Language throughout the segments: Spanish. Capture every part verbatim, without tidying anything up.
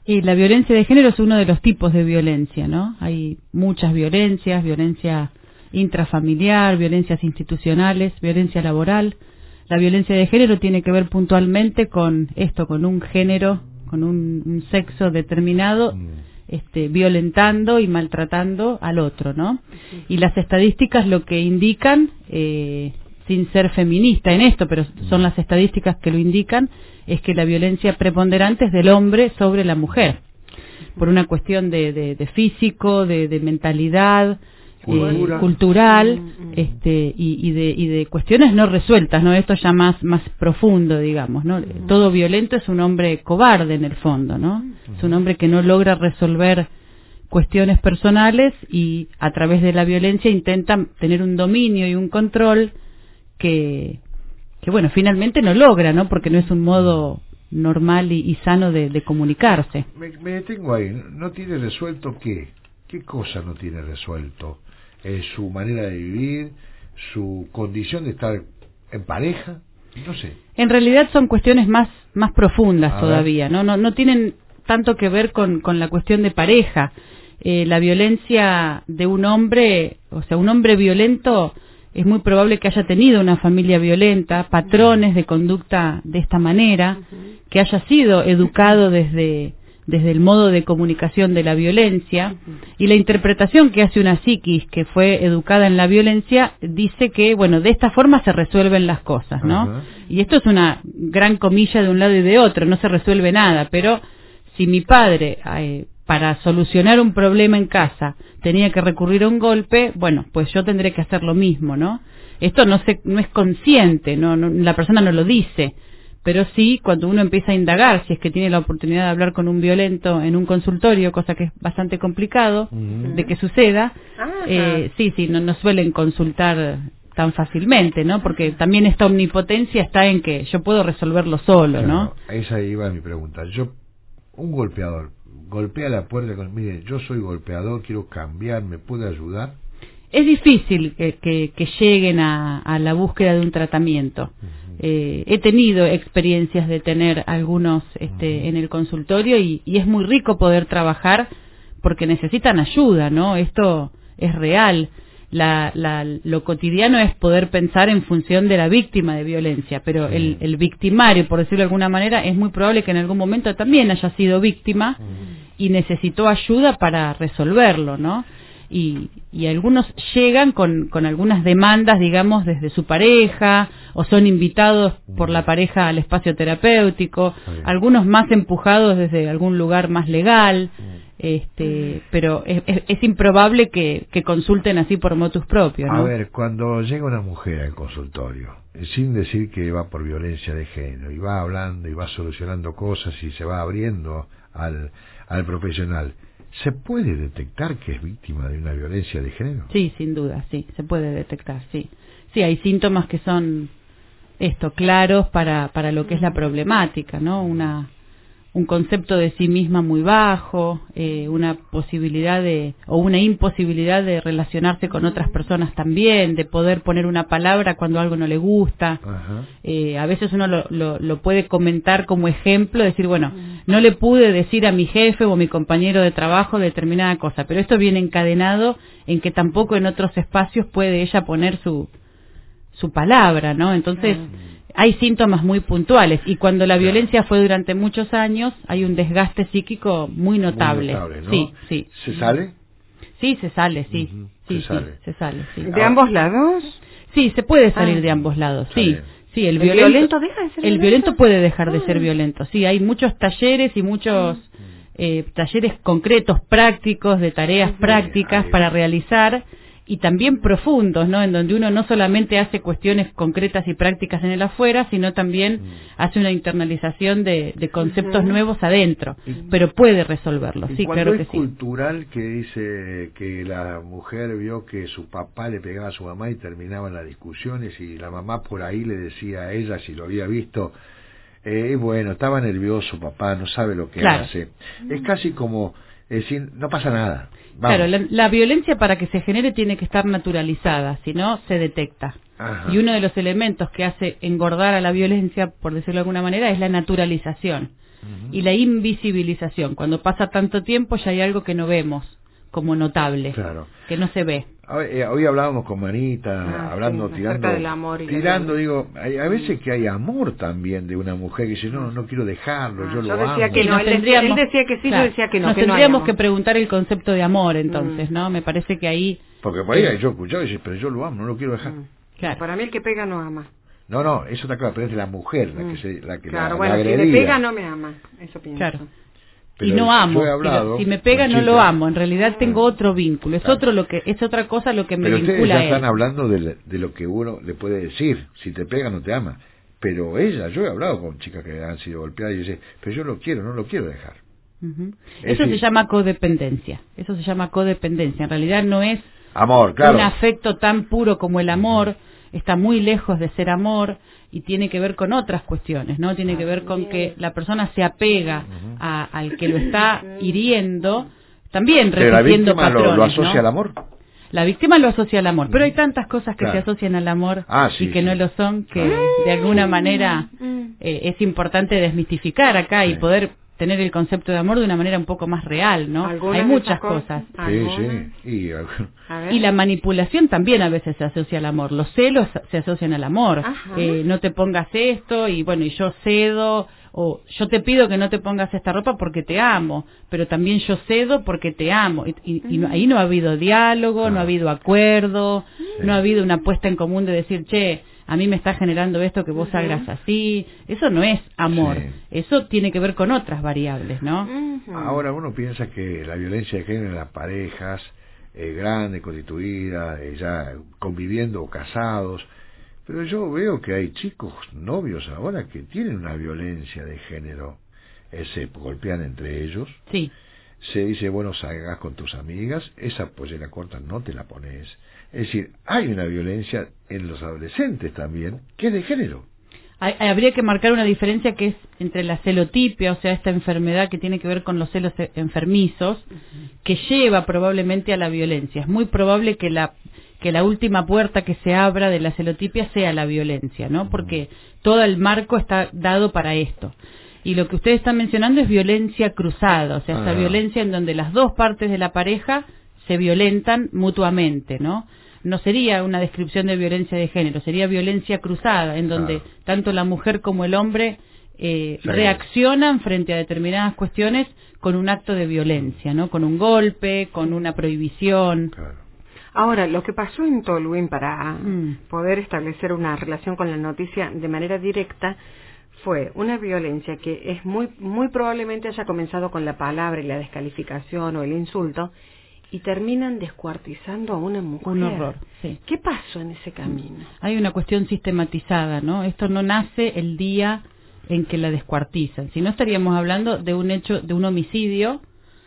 Y la violencia de género es uno de los tipos de violencia, ¿no? Hay muchas violencias, violencia intrafamiliar, violencias institucionales, violencia laboral. La violencia de género tiene que ver puntualmente con esto, con un género, con un, un sexo determinado, este, violentando y maltratando al otro, ¿no? Y las estadísticas lo que indican, eh, sin ser feminista en esto, pero son las estadísticas que lo indican, es que la violencia preponderante es del hombre sobre la mujer, por una cuestión de, de, de físico, de, de mentalidad, eh, cultural, este, y, y, de, y de cuestiones no resueltas, ¿no? Esto ya más, más profundo, digamos, ¿no? Todo violento es un hombre cobarde en el fondo, ¿no? Es un hombre que no logra resolver cuestiones personales y a través de la violencia intenta tener un dominio y un control que, que bueno, finalmente no logra, ¿no? Porque no es un modo normal y, y sano de, de comunicarse. Me, me detengo ahí. ¿No tiene resuelto qué? ¿Qué cosa no tiene resuelto? Eh, ¿Su manera de vivir? ¿Su condición de estar en pareja? No sé. En realidad son cuestiones más, más profundas a todavía, ¿no? No, no tienen tanto que ver con, con la cuestión de pareja. Eh, la violencia de un hombre, o sea, un hombre violento, es muy probable que haya tenido una familia violenta, patrones de conducta de esta manera, que haya sido educado desde, desde el modo de comunicación de la violencia, y la interpretación que hace una psiquis que fue educada en la violencia dice que, bueno, de esta forma se resuelven las cosas, ¿no? Uh-huh. Y esto es una gran comilla de un lado y de otro, no se resuelve nada, pero si mi padre, eh, para solucionar un problema en casa, tenía que recurrir a un golpe, bueno, pues yo tendré que hacer lo mismo, ¿no? Esto no se, no es consciente, no, no, la persona no lo dice, pero sí, cuando uno empieza a indagar, si es que tiene la oportunidad de hablar con un violento en un consultorio, cosa que es bastante complicado uh-huh. de que suceda, eh, sí, sí, no, no suelen consultar tan fácilmente, ¿no? Porque también esta omnipotencia está en que yo puedo resolverlo solo, ¿no? Claro, esa iba mi pregunta. Yo, un golpeador, golpea la puerta con, mire, yo soy golpeador, quiero cambiar, ¿me puede ayudar? Es difícil que, que, que lleguen a, a la búsqueda de un tratamiento. Uh-huh. Eh, he tenido experiencias de tener algunos este, uh-huh. en el consultorio y, y es muy rico poder trabajar porque necesitan ayuda, ¿no? Esto es real. La, la, lo cotidiano es poder pensar en función de la víctima de violencia, pero uh-huh. el, el victimario, por decirlo de alguna manera, es muy probable que en algún momento también haya sido víctima uh-huh. y necesitó ayuda para resolverlo, ¿no? Y, y algunos llegan con, con algunas demandas, digamos, desde su pareja, o son invitados por la pareja al espacio terapéutico, algunos más empujados desde algún lugar más legal, este, pero es, es, es improbable que, que consulten así por motus propio, ¿no? A ver, cuando llega una mujer al consultorio, sin decir que va por violencia de género, y va hablando y va solucionando cosas y se va abriendo al, al profesional, ¿se puede detectar que es víctima de una violencia de género? Sí, sin duda, sí, se puede detectar, sí. Sí, hay síntomas que son esto claros para para lo que es la problemática, ¿no? Una un concepto de sí misma muy bajo, eh, una posibilidad de o una imposibilidad de relacionarse con otras personas también, de poder poner una palabra cuando algo no le gusta. Eh, a veces uno lo, lo, lo puede comentar como ejemplo, decir, bueno, no le pude decir a mi jefe o a mi compañero de trabajo determinada cosa, pero esto viene encadenado en que tampoco en otros espacios puede ella poner su su palabra, ¿no? Entonces hay síntomas muy puntuales y cuando la violencia fue durante muchos años hay un desgaste psíquico muy notable. Muy notable, ¿no? Sí, sí. ¿Se sale? Sí, se sale, sí. Uh-huh. Sí, se sale. sí, se sale, sí. ¿De ambos lados? Sí, se puede salir ah. de ambos lados, sí. Sí, el, ¿El violento, violento deja de ser el violento? violento puede dejar de ser ah. violento. Sí, hay muchos talleres y muchos eh, talleres concretos, prácticos, de tareas uh-huh. prácticas Ay, para realizar y también profundos, ¿no? En donde uno no solamente hace cuestiones concretas y prácticas en el afuera, sino también mm. hace una internalización de, de conceptos uh-huh. nuevos adentro, y, pero puede resolverlo, sí, claro que sí. ¿Cuándo es cultural que dice que la mujer vio que su papá le pegaba a su mamá y terminaban las discusiones y la mamá por ahí le decía a ella, si lo había visto, eh, bueno, estaba nervioso papá, no sabe lo que claro. hace? Es casi como decir, no pasa nada. Vamos. Claro, la, la violencia para que se genere tiene que estar naturalizada, si no se detecta. Ajá. Y uno de los elementos que hace engordar a la violencia, por decirlo de alguna manera, es la naturalización. uh-huh. y la invisibilización. Cuando pasa tanto tiempo ya hay algo que no vemos como notable, claro. que no se ve. Hoy, hoy hablábamos con Manita, ah, hablando, sí, tirando, del amor y tirando, digo, hay, a veces que hay amor también de una mujer que dice, no, no quiero dejarlo, ah, yo, yo lo decía amo. Que no, él, decía, él decía que sí, claro, yo decía que no. Nos que tendríamos no que preguntar el concepto de amor, entonces, mm. ¿no? Me parece que ahí... Porque por ahí eh, yo escuchaba y dice, pero yo lo amo, no lo quiero dejar. Mm. Claro. Para mí el que pega no ama. No, no, eso está claro, pero es la mujer la que se, la que claro, la, bueno, la si me pega no me ama, eso pienso. Claro. Pero y no amo, hablado, si me pega no lo amo, en realidad tengo otro vínculo, es claro. otro lo que es otra cosa lo que me pero vincula ustedes ya a él. están hablando de, de lo que uno le puede decir, si te pega no te ama, pero ella, yo he hablado con chicas que han sido golpeadas y dicen, pero yo lo quiero, no lo quiero dejar. Uh-huh. Eso decir, se llama codependencia, eso se llama codependencia, en realidad no es amor, claro. un afecto tan puro como el amor, uh-huh. está muy lejos de ser amor y tiene que ver con otras cuestiones, ¿no? Tiene que ver con que la persona se apega uh-huh. a, al que lo está hiriendo, también repitiendo la víctima patrones, lo, lo asocia ¿no? al amor. La víctima lo asocia al amor, pero hay tantas cosas que claro. se asocian al amor ah, sí, y que sí. no lo son, que de alguna manera eh, es importante desmistificar acá sí. y poder tener el concepto de amor de una manera un poco más real, ¿no? Hay muchas cosas. cosas. Sí, sí. Y, y la manipulación también a veces se asocia al amor. Los celos se asocian al amor. Eh, no te pongas esto y bueno, y yo cedo, o yo te pido que no te pongas esta ropa porque te amo, pero también yo cedo porque te amo. Y, y, y ahí no ha habido diálogo, no, no ha habido acuerdo, sí. no ha habido una puesta en común de decir, che, a mí me está generando esto que vos uh-huh. hagas así. Eso no es amor. Sí. Eso tiene que ver con otras variables, ¿no? Uh-huh. Ahora uno piensa que la violencia de género en las parejas, eh, grandes, constituidas, eh, ya conviviendo o casados, pero yo veo que hay chicos, novios ahora, que tienen una violencia de género. Eh, se golpean entre ellos. Sí. Se dice, bueno, salgas con tus amigas, esa pollera corta no te la pones. Es decir, hay una violencia en los adolescentes también, que es de género. Hay, habría que marcar una diferencia que es entre la celotipia, o sea, esta enfermedad que tiene que ver con los celos enfermizos, uh-huh. que lleva probablemente a la violencia. Es muy probable que la que la última puerta que se abra de la celotipia sea la violencia, ¿no? Porque uh-huh. todo el marco está dado para esto. Y lo que ustedes están mencionando es violencia cruzada, o sea, ah. esa violencia en donde las dos partes de la pareja se violentan mutuamente, ¿no? No sería una descripción de violencia de género, sería violencia cruzada, en donde ah. tanto la mujer como el hombre eh, sí. reaccionan frente a determinadas cuestiones con un acto de violencia, ¿no? Con un golpe, con una prohibición. Claro. Ahora, lo que pasó en Tolwyn para mm. poder establecer una relación con la noticia de manera directa fue una violencia que es muy muy probablemente haya comenzado con la palabra y la descalificación o el insulto y terminan descuartizando a una mujer. Un horror, sí. ¿Qué pasó en ese camino? Hay una cuestión sistematizada, ¿no? Esto no nace el día en que la descuartizan. Si no, estaríamos hablando de un hecho, de un homicidio,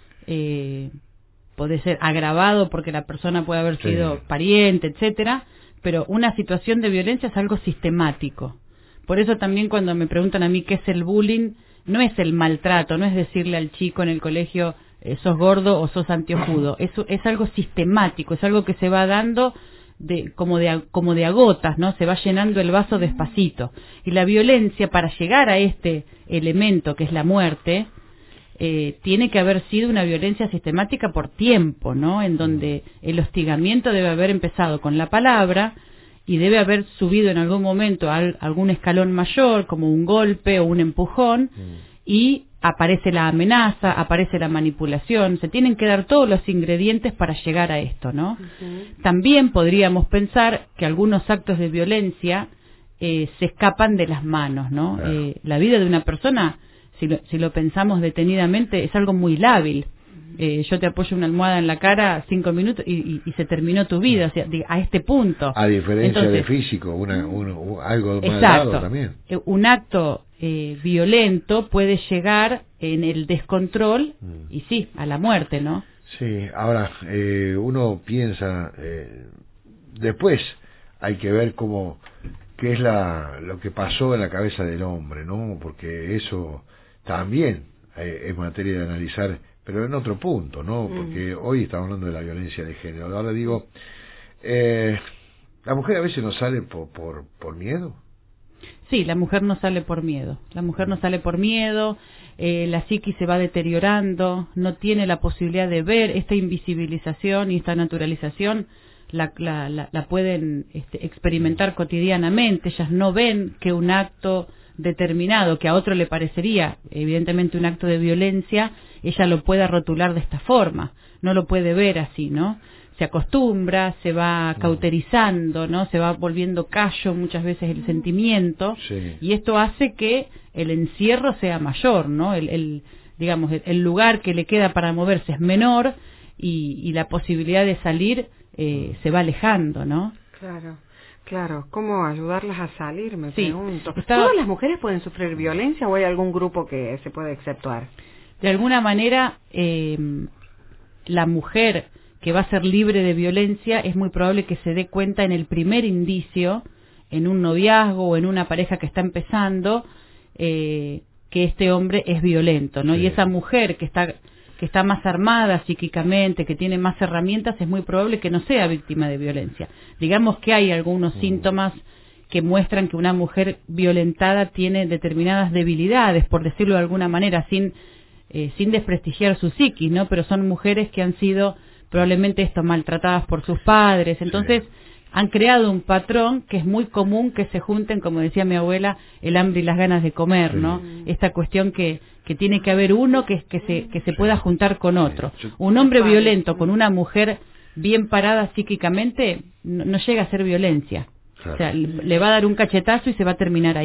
eh, puede ser agravado porque la persona puede haber sido sí. pariente, etcétera, pero una situación de violencia es algo sistemático. Por eso también cuando me preguntan a mí qué es el bullying, no es el maltrato, no es decirle al chico en el colegio eh, sos gordo o sos antiojudo, eso es algo sistemático, es algo que se va dando de como de como de a gotas, ¿no? Se va llenando el vaso despacito. Y la violencia, para llegar a este elemento que es la muerte, eh, tiene que haber sido una violencia sistemática por tiempo, ¿no? En donde el hostigamiento debe haber empezado con la palabra y debe haber subido en algún momento a algún escalón mayor, como un golpe o un empujón, mm. y aparece la amenaza, aparece la manipulación. Se tienen que dar todos los ingredientes para llegar a esto, ¿no? Uh-huh. También podríamos pensar que algunos actos de violencia eh, se escapan de las manos, ¿no? Claro. Eh, la vida de una persona, si lo, si lo pensamos detenidamente, es algo muy lábil. Eh, yo te apoyo una almohada en la cara cinco minutos y, y, y se terminó tu vida, o sea, a este punto. A diferencia Entonces, de físico, una, uno, algo más dado también. Un acto eh, violento puede llegar en el descontrol mm. y sí, a la muerte, ¿no? Sí, ahora eh, uno piensa, eh, después hay que ver cómo, qué es la, lo que pasó en la cabeza del hombre, ¿no? Porque eso también eh, es materia de analizar, pero en otro punto, ¿no? Porque mm. hoy estamos hablando de la violencia de género. Ahora digo, eh, ¿la mujer a veces no sale por, por, por miedo? Sí, la mujer no sale por miedo. La mujer no sale por miedo, eh, la psiquis se va deteriorando, no tiene la posibilidad de ver esta invisibilización y esta naturalización. La, la, la, la pueden este, experimentar cotidianamente. Ellas no ven que un acto determinado, que a otro le parecería evidentemente un acto de violencia, ella lo pueda rotular de esta forma. No lo puede ver así, ¿no? Se acostumbra, se va cauterizando, ¿no? Se va volviendo callo muchas veces el sentimiento, sí. Y esto hace que el encierro sea mayor, ¿no? El, el digamos, el, el lugar que le queda para moverse es menor y, y la posibilidad de salir eh, se va alejando, ¿no? Claro, claro. ¿Cómo ayudarlas a salir? Me Sí. pregunto. Estaba... ¿Todas las mujeres pueden sufrir violencia o hay algún grupo que se puede exceptuar? De alguna manera, eh, la mujer que va a ser libre de violencia es muy probable que se dé cuenta en el primer indicio, en un noviazgo o en una pareja que está empezando, eh, que este hombre es violento, ¿no? Sí. Y esa mujer que está que está más armada psíquicamente, que tiene más herramientas, es muy probable que no sea víctima de violencia. Digamos que hay algunos mm. síntomas que muestran que una mujer violentada tiene determinadas debilidades, por decirlo de alguna manera, sin eh, sin desprestigiar su psiquis, ¿no? Pero son mujeres que han sido probablemente esto maltratadas por sus padres, entonces sí. Han creado un patrón que es muy común que se junten, como decía mi abuela, el hambre y las ganas de comer, ¿no? Sí. Esta cuestión que, que tiene que haber uno que, que se que se sí. pueda juntar con otro. Sí. Un hombre violento con una mujer bien parada psíquicamente no, no llega a ser violencia. Claro. O sea, le va a dar un cachetazo y se va a terminar ahí.